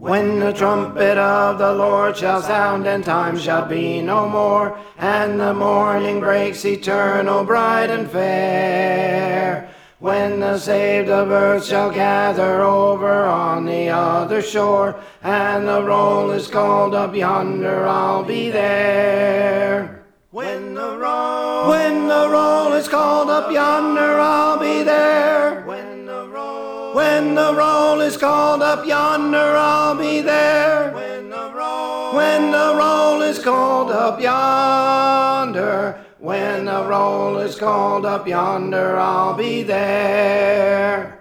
When the trumpet of the Lord shall sound, and time shall be no more, and the morning breaks eternal, bright and fair. When the saved of earth shall gather over on the other shore, and the roll is called up yonder, I'll be there. When the roll is called up yonder, I'll be there. When the roll is called up yonder, I'll be there. When the roll is called up yonder, when the roll is called up yonder, I'll be there.